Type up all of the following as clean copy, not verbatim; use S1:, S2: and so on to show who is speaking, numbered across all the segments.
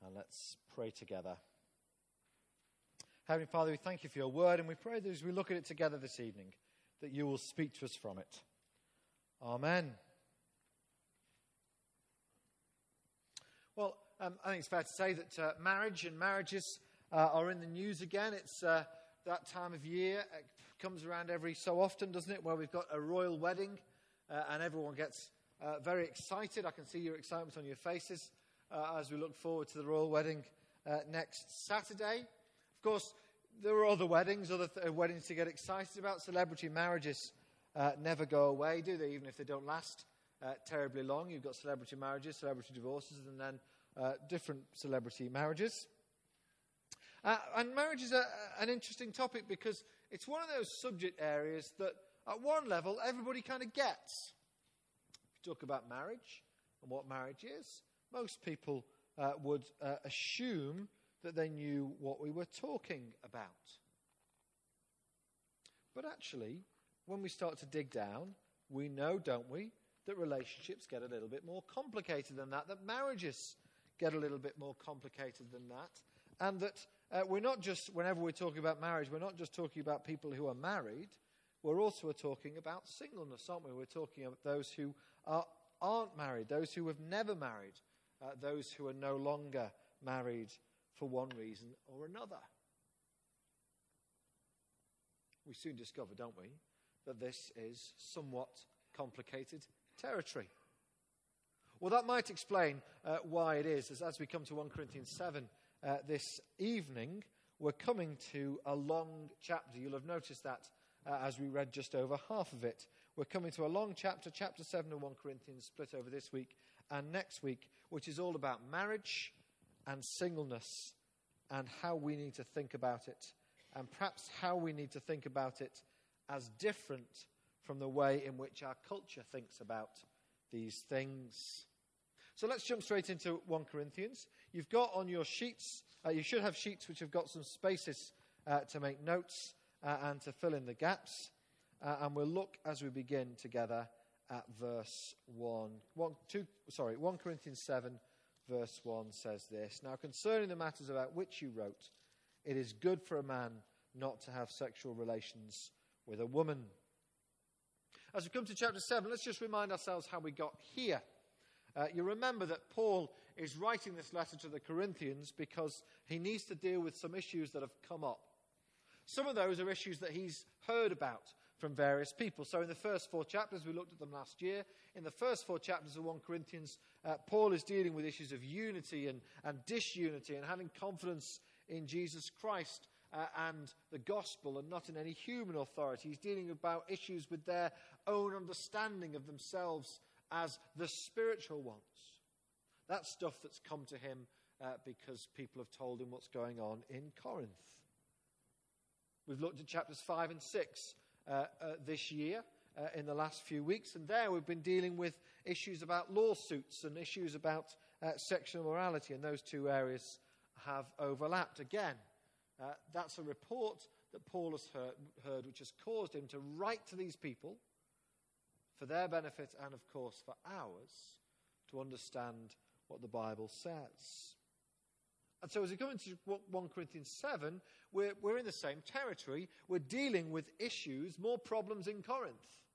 S1: And let's pray together. Heavenly Father, we thank you for your word, and we pray that as we look at it together this evening, that you will speak to us from it. Amen. Well, I think it's fair to say that marriage and marriages are in the news again. It's that time of year. It comes around every so often, doesn't it, where we've got a royal wedding and everyone gets very excited. I can see your excitement on your faces as we look forward to the royal wedding next Saturday. Of course, there are other weddings, weddings to get excited about. Celebrity marriages never go away, do they? Even if they don't last terribly long. You've got celebrity marriages, celebrity divorces, and then different celebrity marriages. And marriage is an interesting topic because it's one of those subject areas that at one level everybody kind of gets. If you talk about marriage and what marriage is, most people would assume that they knew what we were talking about. But actually, when we start to dig down, we know, don't we, that relationships get a little bit more complicated than that marriages get a little bit more complicated than that, and that we're not just, whenever we're talking about marriage, we're not just talking about people who are married, we're also talking about singleness, aren't we? We're talking about those who aren't married, those who have never married, those who are no longer married for one reason or another. We soon discover, don't we, that this is somewhat complicated territory. Well, that might explain why it is, as we come to 1 Corinthians 7 this evening, we're coming to a long chapter. You'll have noticed that as we read just over half of it. We're coming to a long chapter, chapter 7 of 1 Corinthians, split over this week and next week, which is all about marriage and singleness and how we need to think about it, and perhaps how we need to think about it as different from the way in which our culture thinks about these things. So let's jump straight into 1 Corinthians. You've got on your sheets, you should have sheets which have got some spaces to make notes and to fill in the gaps. And we'll look as we begin together at verse 1. 1 Corinthians 7, verse 1 says this: "Now concerning the matters about which you wrote, it is good for a man not to have sexual relations with a woman." As we come to chapter 7, let's just remind ourselves how we got here. You remember that Paul is writing this letter to the Corinthians because he needs to deal with some issues that have come up. Some of those are issues that he's heard about from various people. So in the first 4 chapters, we looked at them last year. In the first 4 chapters of 1 Corinthians, Paul is dealing with issues of unity and disunity and having confidence in Jesus Christ and the gospel and not in any human authority. He's dealing about issues with their own understanding of themselves as the spiritual ones. That's stuff that's come to him because people have told him what's going on in Corinth. We've looked at chapters 5 and 6 this year in the last few weeks, and there we've been dealing with issues about lawsuits and issues about sexual morality, and those two areas have overlapped. Again, that's a report that Paul has heard which has caused him to write to these people for their benefit and, of course, for ours to understand what the Bible says. And so as we come into 1 Corinthians 7, we're in the same territory. We're dealing with issues, more problems in Corinth.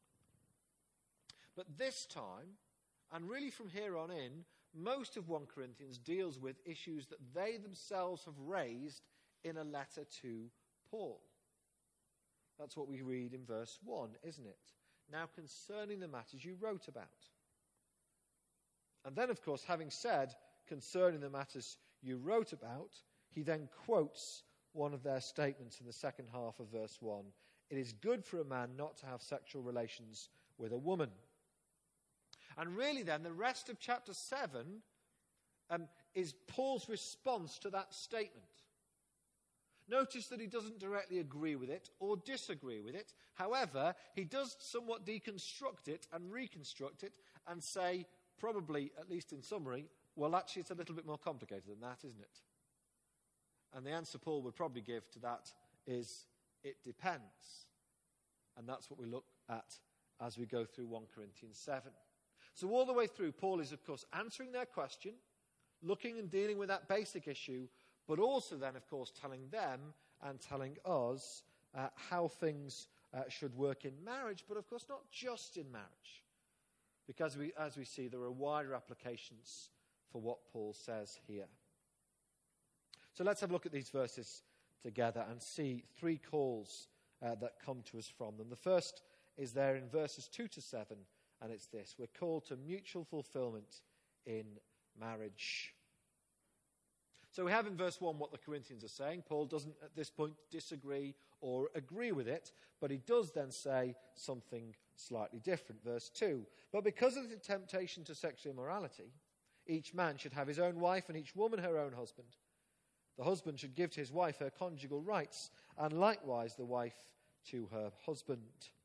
S1: But this time, and really from here on in, most of 1 Corinthians deals with issues that they themselves have raised in a letter to Paul. That's what we read in verse 1, isn't it? Now concerning the matters you wrote about. And then, of course, having said concerning the matters you wrote about, he then quotes one of their statements in the second half of verse 1. It is good for a man not to have sexual relations with a woman. And really then, the rest of chapter 7 is Paul's response to that statement. Notice that he doesn't directly agree with it or disagree with it. However, he does somewhat deconstruct it and reconstruct it and say, probably, at least in summary, well, actually, it's a little bit more complicated than that, isn't it? And the answer Paul would probably give to that is, it depends. And that's what we look at as we go through 1 Corinthians 7. So all the way through, Paul is, of course, answering their question, looking and dealing with that basic issue, but also then, of course, telling them and telling us how things should work in marriage, but of course not just in marriage. Because as we see, there are wider applications for what Paul says here. So let's have a look at these verses together and see three calls that come to us from them. The first is there in verses 2 to 7, and it's this: we're called to mutual fulfillment in marriage. So we have in verse 1 what the Corinthians are saying. Paul doesn't at this point disagree or agree with it, but he does then say something slightly different. Verse 2, but because of the temptation to sexual immorality, each man should have his own wife and each woman her own husband. The husband should give to his wife her conjugal rights, and likewise the wife to her husband.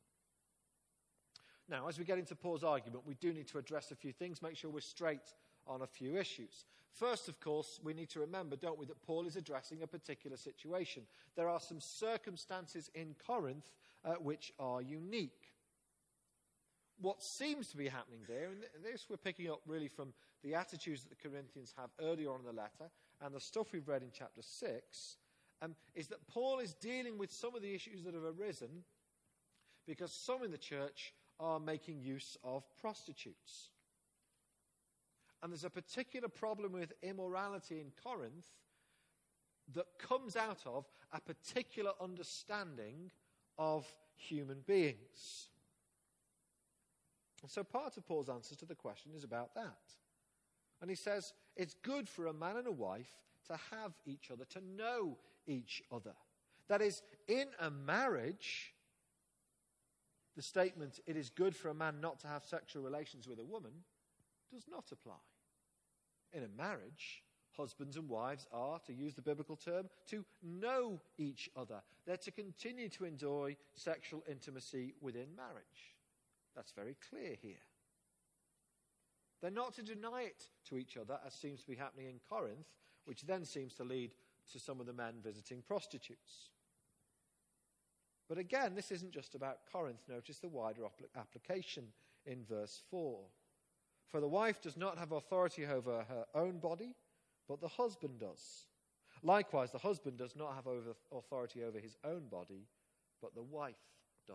S1: Now, as we get into Paul's argument, we do need to address a few things, make sure we're straight on a few issues. First, of course, we need to remember, don't we, that Paul is addressing a particular situation. There are some circumstances in Corinth which are unique. What seems to be happening there, and this we're picking up really from the attitudes that the Corinthians have earlier on in the letter and the stuff we've read in chapter 6, is that Paul is dealing with some of the issues that have arisen because some in the church are making use of prostitutes. And there's a particular problem with immorality in Corinth that comes out of a particular understanding of human beings. And so part of Paul's answer to the question is about that. And he says it's good for a man and a wife to have each other, to know each other. That is, in a marriage, the statement, it is good for a man not to have sexual relations with a woman, does not apply. In a marriage, husbands and wives are, to use the biblical term, to know each other. They're to continue to enjoy sexual intimacy within marriage. That's very clear here. They're not to deny it to each other, as seems to be happening in Corinth, which then seems to lead to some of the men visiting prostitutes. But again, this isn't just about Corinth. Notice the wider application in verse 4. For the wife does not have authority over her own body, but the husband does. Likewise, the husband does not have authority over his own body, but the wife does.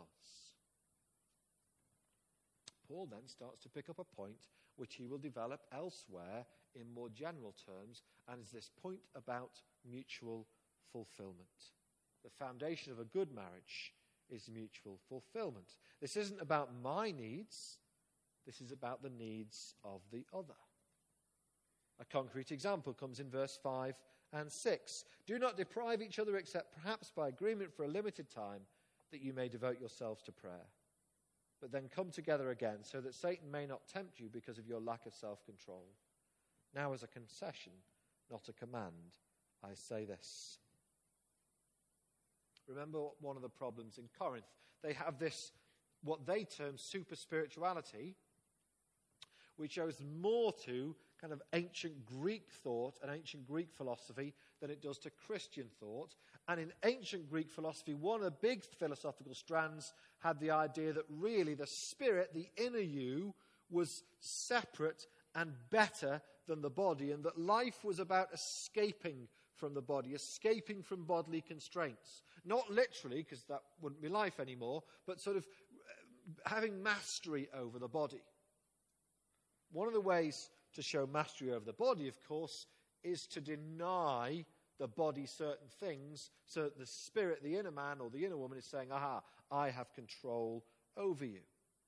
S1: Paul then starts to pick up a point which he will develop elsewhere in more general terms, and is this point about mutual fulfillment. The foundation of a good marriage is mutual fulfillment. This isn't about my needs. This is about the needs of the other. A concrete example comes in verse 5 and 6. Do not deprive each other except perhaps by agreement for a limited time, that you may devote yourselves to prayer. But then come together again, so that Satan may not tempt you because of your lack of self-control. Now as a concession, not a command, I say this. Remember one of the problems in Corinth. They have this, what they term super spirituality, which owes more to kind of ancient Greek thought and ancient Greek philosophy than it does to Christian thought. And in ancient Greek philosophy, one of the big philosophical strands had the idea that really the spirit, the inner you, was separate and better than the body, and that life was about escaping from the body, escaping from bodily constraints. Not literally, because that wouldn't be life anymore, but sort of having mastery over the body. One of the ways to show mastery over the body, of course, is to deny the body certain things, so that the spirit, the inner man or the inner woman, is saying, aha, I have control over you.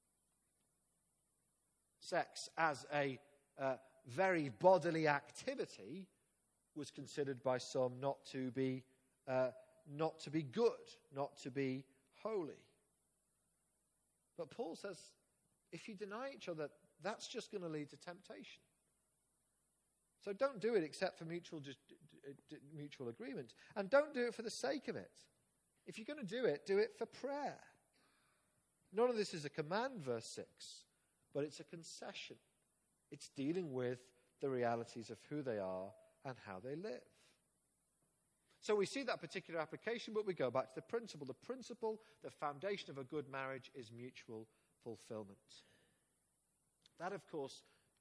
S1: Sex as a very bodily activity was considered by some not to be good, not to be holy. But Paul says, if you deny each other, that's just going to lead to temptation. So don't do it except for mutual agreement. And don't do it for the sake of it. If you're going to do it for prayer. None of this is a command, verse 6, but it's a concession. It's dealing with the realities of who they are and how they live. So we see that particular application, but we go back to the principle. The principle, the foundation of a good marriage is mutual fulfillment. That, of course,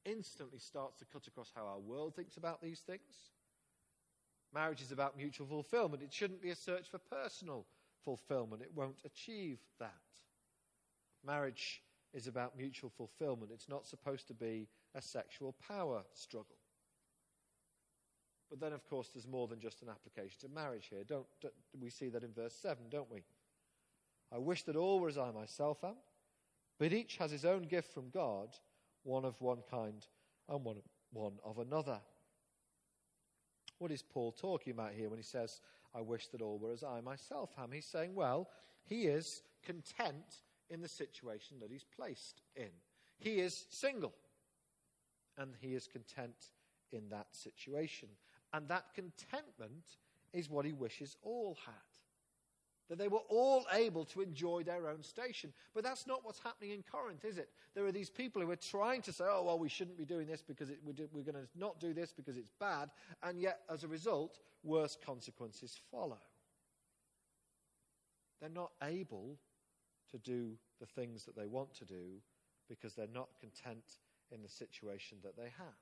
S1: instantly starts to cut across how our world thinks about these things. Marriage is about mutual fulfillment. It shouldn't be a search for personal fulfillment. It won't achieve that. Marriage is about mutual fulfillment. It's not supposed to be a sexual power struggle. But then, of course, there's more than just an application to marriage here. Don't we see that in verse 7, don't we? I wish that all were as I myself am, but each has his own gift from God, one of one kind and one of another. What is Paul talking about here when he says, I wish that all were as I myself am? He's saying, well, he is content in the situation that he's placed in. He is single, and he is content in that situation. And that contentment is what he wishes all had. That they were all able to enjoy their own station. But that's not what's happening in Corinth, is it? There are these people who are trying to say, oh, well, we shouldn't be doing this because we're going to not do this because it's bad. And yet, as a result, worse consequences follow. They're not able to do the things that they want to do because they're not content in the situation that they have.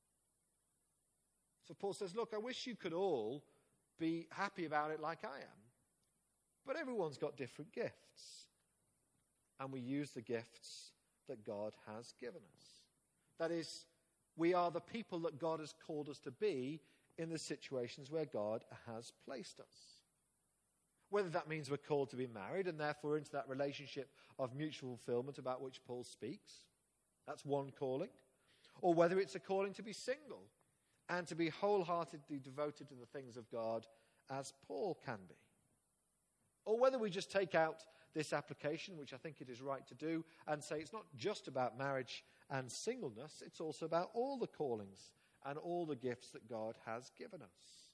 S1: So Paul says, look, I wish you could all be happy about it like I am. But everyone's got different gifts. And we use the gifts that God has given us. That is, we are the people that God has called us to be in the situations where God has placed us. Whether that means we're called to be married and therefore into that relationship of mutual fulfillment about which Paul speaks. That's one calling. Or whether it's a calling to be single and to be wholeheartedly devoted to the things of God as Paul can be. Or whether we just take out this application, which I think it is right to do, and say it's not just about marriage and singleness, it's also about all the callings and all the gifts that God has given us.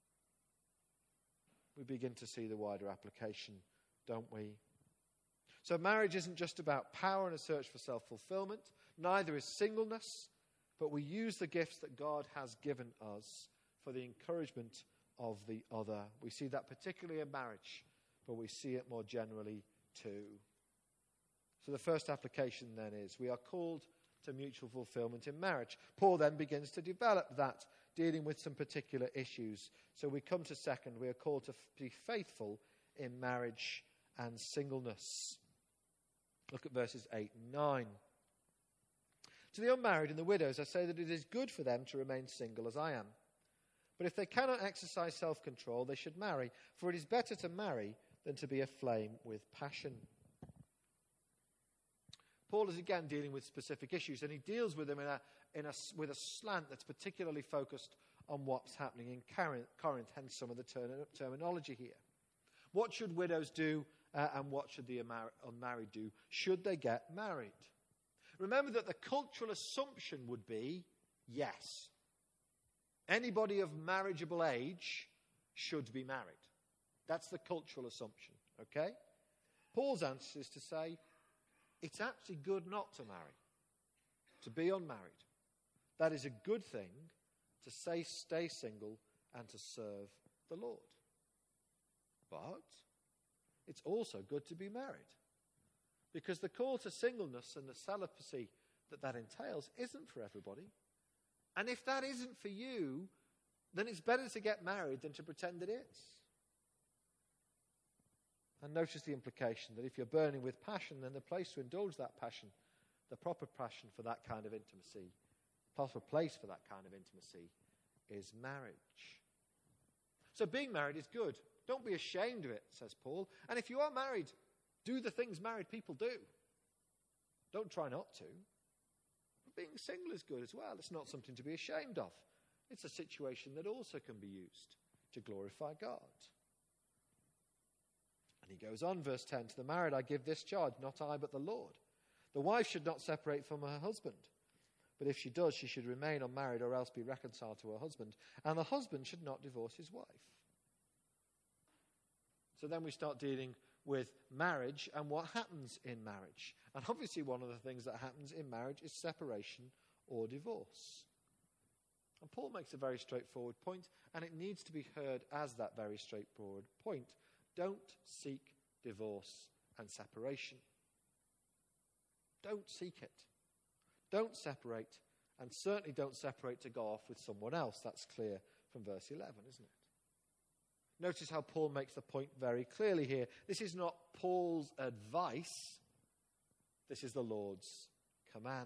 S1: We begin to see the wider application, don't we? So marriage isn't just about power and a search for self-fulfillment. Neither is singleness, but we use the gifts that God has given us for the encouragement of the other. We see that particularly in marriage, but we see it more generally too. So the first application then is we are called to mutual fulfillment in marriage. Paul then begins to develop that, dealing with some particular issues. So we come to second, we are called to be faithful in marriage and singleness. Look at verses 8 and 9. To the unmarried and the widows, I say that it is good for them to remain single as I am. But if they cannot exercise self-control, they should marry, for it is better to marry than to be aflame with passion. Paul is again dealing with specific issues, and he deals with them with a slant that's particularly focused on what's happening in Corinth, hence some of the terminology here. What should widows do, and what should the unmarried do? Should they get married? Remember that the cultural assumption would be, yes. Anybody of marriageable age should be married. That's the cultural assumption, okay? Paul's answer is to say, it's actually good not to marry, to be unmarried. That is a good thing to stay single and to serve the Lord. But it's also good to be married, because the call to singleness and the celibacy that entails isn't for everybody. And if that isn't for you, then it's better to get married than to pretend it is. And notice the implication that if you're burning with passion, then the place to indulge that passion, the proper passion for that kind of intimacy, proper place for that kind of intimacy is marriage. So being married is good. Don't be ashamed of it, says Paul. And if you are married, do the things married people do. Don't try not to. But being single is good as well. It's not something to be ashamed of. It's a situation that also can be used to glorify God. And he goes on, verse 10, to the married I give this charge, not I but the Lord. The wife should not separate from her husband. But if she does, she should remain unmarried or else be reconciled to her husband. And the husband should not divorce his wife. So then we start dealing with marriage and what happens in marriage. And obviously one of the things that happens in marriage is separation or divorce. And Paul makes a very straightforward point, and it needs to be heard as that very straightforward point. Don't seek divorce and separation. Don't seek it. Don't separate and certainly don't separate to go off with someone else. That's clear from verse 11, isn't it? Notice how Paul makes the point very clearly here. This is not Paul's advice. This is the Lord's command.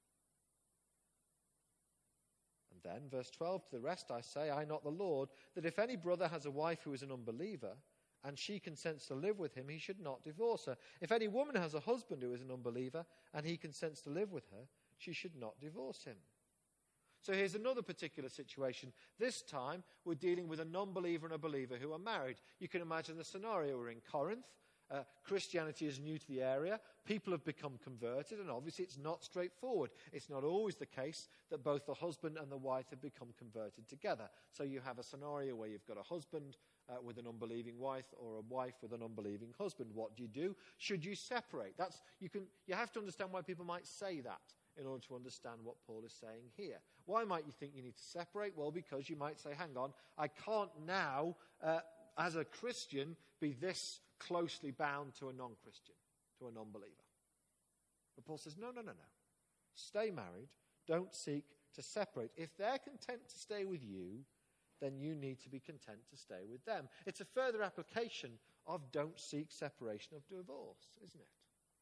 S1: And then, verse 12, to the rest I say, I, not the Lord, that if any brother has a wife who is an unbeliever, and she consents to live with him, he should not divorce her. If any woman has a husband who is an unbeliever, and he consents to live with her, she should not divorce him. So here's another particular situation. This time, we're dealing with a non-believer and a believer who are married. You can imagine the scenario. We're in Corinth. Christianity is new to the area. People have become converted, and obviously it's not straightforward. It's not always the case that both the husband and the wife have become converted together. So you have a scenario where you've got a husband with an unbelieving wife, or a wife with an unbelieving husband. What do you do? Should you separate? You have to understand why people might say that in order to understand what Paul is saying here. Why might you think you need to separate? Well, because you might say, hang on, I can't now, as a Christian, be this closely bound to a non-Christian, to a non-believer. But Paul says, no. Stay married. Don't seek to separate. If they're content to stay with you, then you need to be content to stay with them. It's a further application of don't seek separation of divorce, isn't it?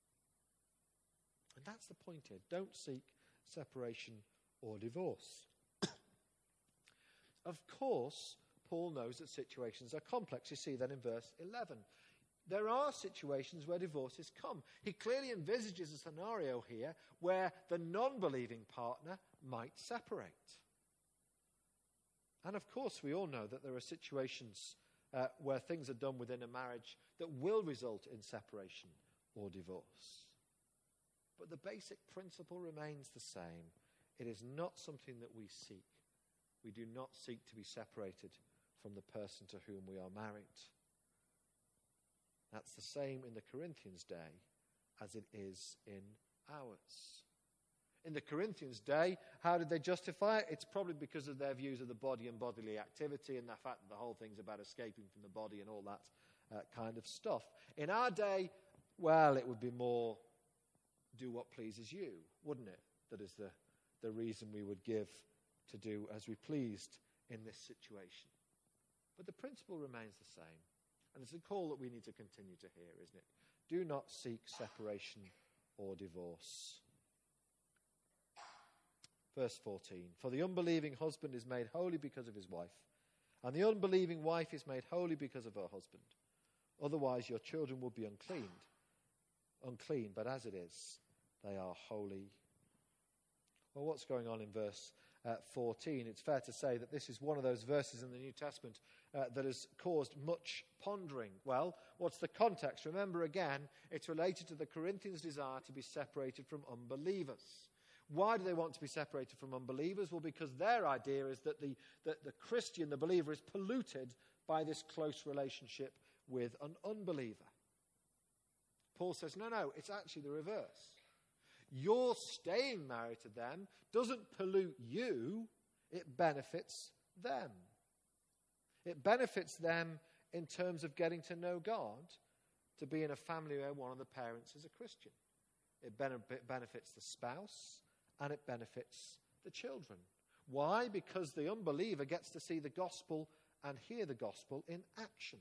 S1: And that's the point here. Don't seek separation or divorce. Of course, Paul knows that situations are complex. You see that in verse 11. There are situations where divorces come. He clearly envisages a scenario here where the non-believing partner might separate. And of course, we all know that there are situations where things are done within a marriage that will result in separation or divorce. But the basic principle remains the same. It is not something that we seek. We do not seek to be separated from the person to whom we are married. That's the same in the Corinthians' day as it is in ours. In the Corinthians' day, how did they justify it? It's probably because of their views of the body and bodily activity and the fact that the whole thing's about escaping from the body and all that kind of stuff. In our day, well, it would be more do what pleases you, wouldn't it? That is the reason we would give to do as we pleased in this situation. But the principle remains the same. And it's a call that we need to continue to hear, isn't it? Do not seek separation or divorce. Verse 14. For the unbelieving husband is made holy because of his wife, and the unbelieving wife is made holy because of her husband. Otherwise your children will be unclean, but as it is, they are holy. Well, what's going on in verse 14? It's fair to say that this is one of those verses in the New Testament that has caused much pondering. Well, what's the context? Remember again, it's related to the Corinthians' desire to be separated from unbelievers. Why do they want to be separated from unbelievers? Well, because their idea is that the Christian, the believer, is polluted by this close relationship with an unbeliever. Paul says, no, it's actually the reverse. Your staying married to them doesn't pollute you, it benefits them. It benefits them in terms of getting to know God, to be in a family where one of the parents is a Christian. It benefits the spouse, and it benefits the children. Why? Because the unbeliever gets to see the gospel and hear the gospel in action.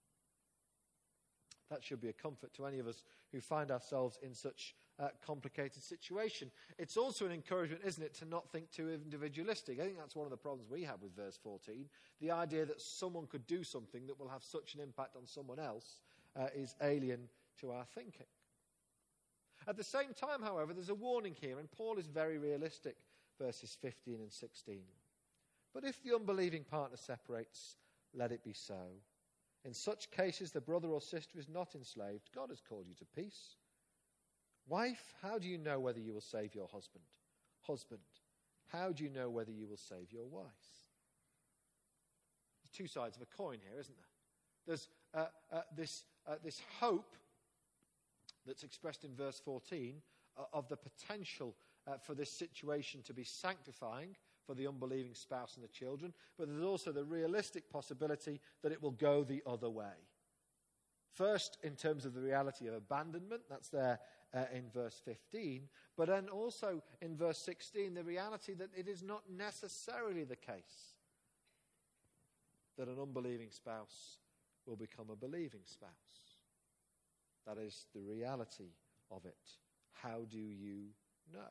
S1: That should be a comfort to any of us who find ourselves in such a complicated situation. It's also an encouragement, isn't it, to not think too individualistic. I think that's one of the problems we have with verse 14. The idea that someone could do something that will have such an impact on someone else is alien to our thinking. At the same time, however, there's a warning here, and Paul is very realistic, verses 15 and 16. But if the unbelieving partner separates, let it be so. In such cases, the brother or sister is not enslaved. God has called you to peace. Wife, how do you know whether you will save your husband? Husband, how do you know whether you will save your wife? There's two sides of a coin here, isn't there? There's this hope that's expressed in verse 14 of the potential for this situation to be sanctifying for the unbelieving spouse and the children, but there's also the realistic possibility that it will go the other way. First, in terms of the reality of abandonment, that's there in verse 15. But then also in verse 16, the reality that it is not necessarily the case that an unbelieving spouse will become a believing spouse. That is the reality of it. How do you know?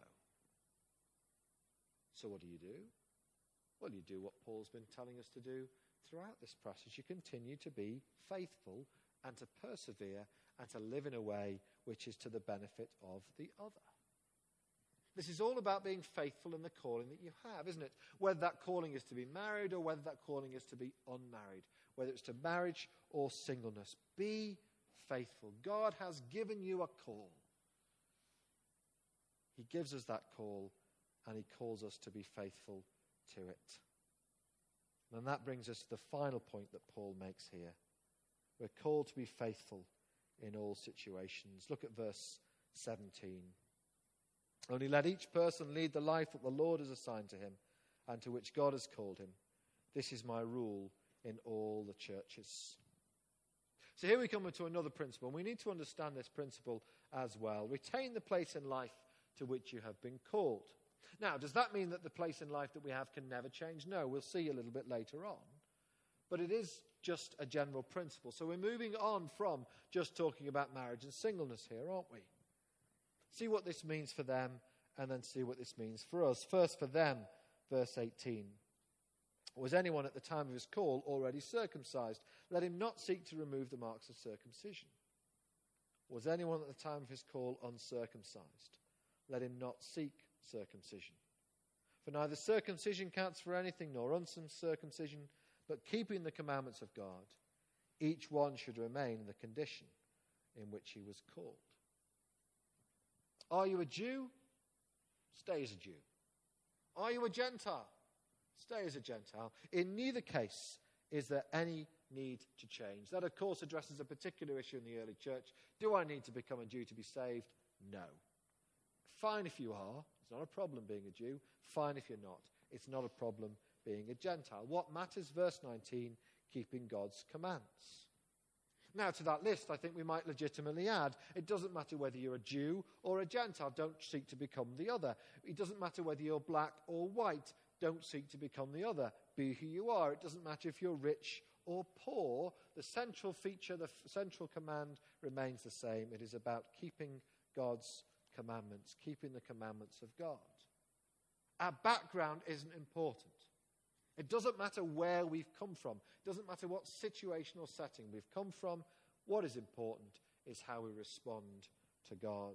S1: So what do? Well, you do what Paul's been telling us to do throughout this passage. You continue to be faithful and to persevere and to live in a way which is to the benefit of the other. This is all about being faithful in the calling that you have, isn't it? Whether that calling is to be married or whether that calling is to be unmarried, whether it's to marriage or singleness. Be faithful. God has given you a call. He gives us that call, and he calls us to be faithful to it. And that brings us to the final point that Paul makes here. We're called to be faithful in all situations. Look at verse 17. Only let each person lead the life that the Lord has assigned to him and to which God has called him. This is my rule in all the churches. So here we come to another principle, and we need to understand this principle as well. Retain the place in life to which you have been called. Now, does that mean that the place in life that we have can never change? No, we'll see a little bit later on. But it is just a general principle. So we're moving on from just talking about marriage and singleness here, aren't we? See what this means for them, and then see what this means for us. First for them, verse 18. Was anyone at the time of his call already circumcised? Let him not seek to remove the marks of circumcision. Was anyone at the time of his call uncircumcised? Let him not seek circumcision. For neither circumcision counts for anything, nor uncircumcision, but keeping the commandments of God. Each one should remain in the condition in which he was called. Are you a Jew? Stay as a Jew. Are you a Gentile? Stay as a Gentile. In neither case is there any need to change. That, of course, addresses a particular issue in the early church. Do I need to become a Jew to be saved? No. Fine if you are. It's not a problem being a Jew. Fine if you're not. It's not a problem being a Gentile. What matters, verse 19, keeping God's commands. Now, to that list, I think we might legitimately add, it doesn't matter whether you're a Jew or a Gentile. Don't seek to become the other. It doesn't matter whether you're black or white. Don't seek to become the other. Be who you are. It doesn't matter if you're rich or poor. The central feature, the central command remains the same. It is about keeping God's commandments, keeping the commandments of God. Our background isn't important. It doesn't matter where we've come from. It doesn't matter what situation or setting we've come from. What is important is how we respond to God.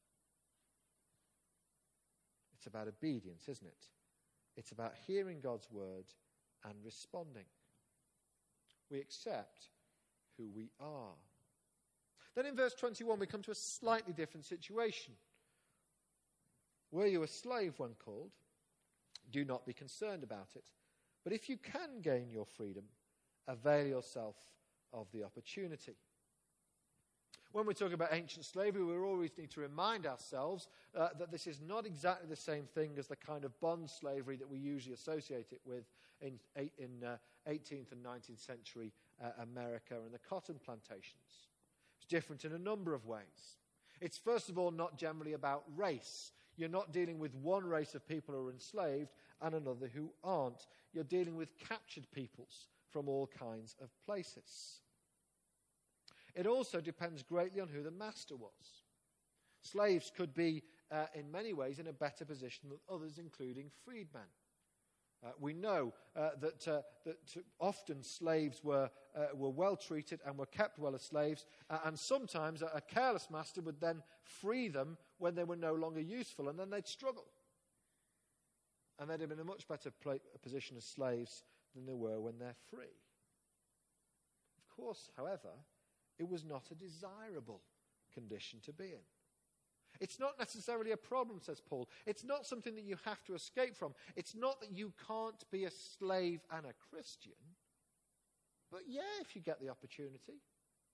S1: It's about obedience, isn't it? It's about hearing God's word and responding. We accept who we are. Then in verse 21, we come to a slightly different situation. Were you a slave when called? Do not be concerned about it. But if you can gain your freedom, avail yourself of the opportunity. When we talk about ancient slavery, we always need to remind ourselves that this is not exactly the same thing as the kind of bond slavery that we usually associate it with in 18th and 19th century America and the cotton plantations. It's different in a number of ways. It's first of all not generally about race. You're not dealing with one race of people who are enslaved and another who aren't. You're dealing with captured peoples from all kinds of places. It also depends greatly on who the master was. Slaves could be, in many ways, in a better position than others, including freedmen. We know that often slaves were well treated and were kept well as slaves, and sometimes a careless master would then free them when they were no longer useful, and then they'd struggle. And they'd have been in a much better position as slaves than they were when they're free. Of course, however, it was not a desirable condition to be in. It's not necessarily a problem, says Paul. It's not something that you have to escape from. It's not that you can't be a slave and a Christian. But yeah, if you get the opportunity,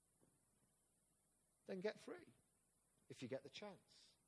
S1: then get free, if you get the chance.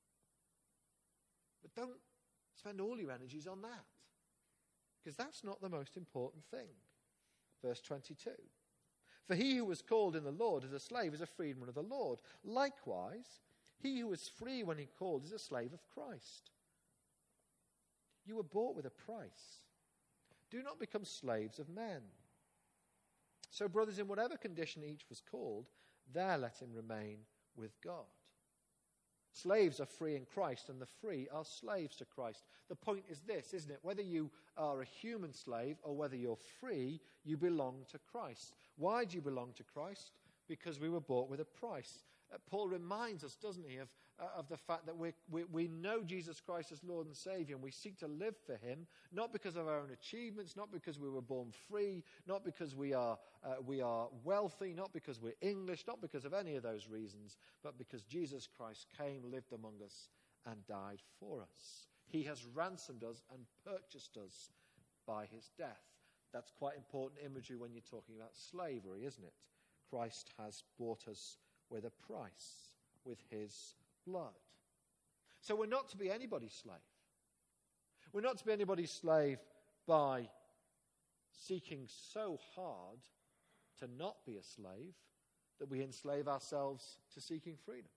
S1: But don't spend all your energies on that, because that's not the most important thing. Verse 22. For he who was called in the Lord as a slave is a freedman of the Lord. Likewise, He who was free when he called is a slave of Christ. You were bought with a price. Do not become slaves of men. So, brothers, in whatever condition each was called, there let him remain with God. Slaves are free in Christ, and the free are slaves to Christ. The point is this, isn't it? Whether you are a human slave or whether you're free, you belong to Christ. Why do you belong to Christ? Because we were bought with a price. Paul reminds us, doesn't he, of the fact that we know Jesus Christ as Lord and Saviour, and we seek to live for him, not because of our own achievements, not because we were born free, not because we are wealthy, not because we're English, not because of any of those reasons, but because Jesus Christ came, lived among us, and died for us. He has ransomed us and purchased us by his death. That's quite important imagery when you're talking about slavery, isn't it? Christ has bought us with a price, with his blood. So we're not to be anybody's slave. We're not to be anybody's slave by seeking so hard to not be a slave that we enslave ourselves to seeking freedom.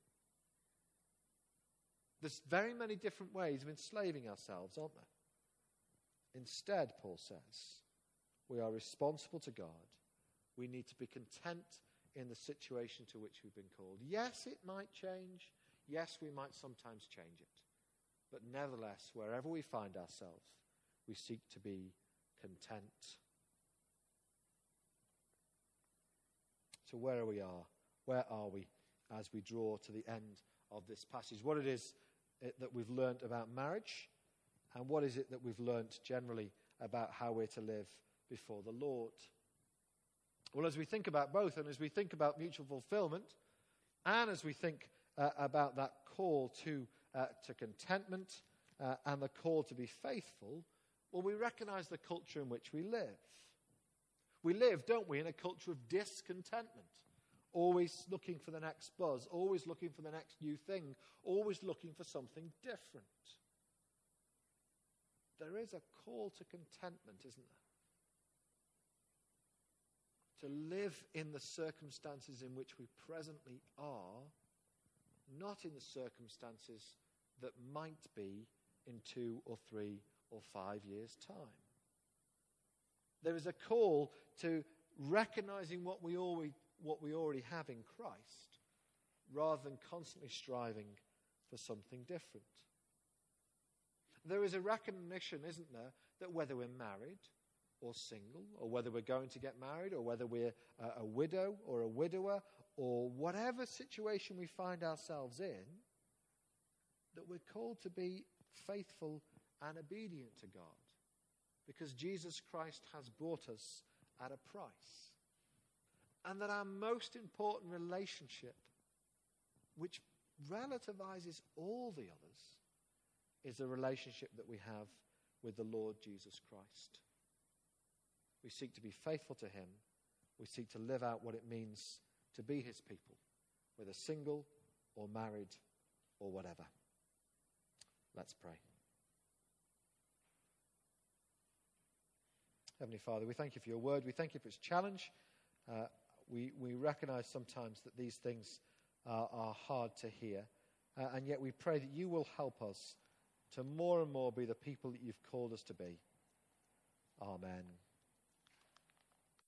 S1: There's very many different ways of enslaving ourselves, aren't there? Instead, Paul says, we are responsible to God. We need to be content in the situation to which we've been called. Yes, it might change. Yes, we might sometimes change it. But nevertheless, wherever we find ourselves, we seek to be content. So where are we? Where are we as we draw to the end of this passage? What it is that we've learnt about marriage, and what is it that we've learnt generally about how we're to live before the Lord? Well, as we think about both, and as we think about mutual fulfillment, and as we think about that call to contentment and the call to be faithful, well, we recognize the culture in which we live. We live, don't we, in a culture of discontentment, always looking for the next buzz, always looking for the next new thing, always looking for something different. There is a call to contentment, isn't there? To live in the circumstances in which we presently are, not in the circumstances that might be in 2 or 3 or 5 years' time. There is a call to recognizing what we already have in Christ, rather than constantly striving for something different. There is a recognition, isn't there, that whether we're married or single, or whether we're going to get married, or whether we're a widow or a widower, or whatever situation we find ourselves in, that we're called to be faithful and obedient to God, because Jesus Christ has bought us at a price. And that our most important relationship, which relativizes all the others, is the relationship that we have with the Lord Jesus Christ. We seek to be faithful to him. We seek to live out what it means to be his people, whether single or married or whatever. Let's pray. Heavenly Father, we thank you for your word. We thank you for its challenge. We recognize sometimes that these things are hard to hear. And yet we pray that you will help us to more and more be the people that you've called us to be. Amen.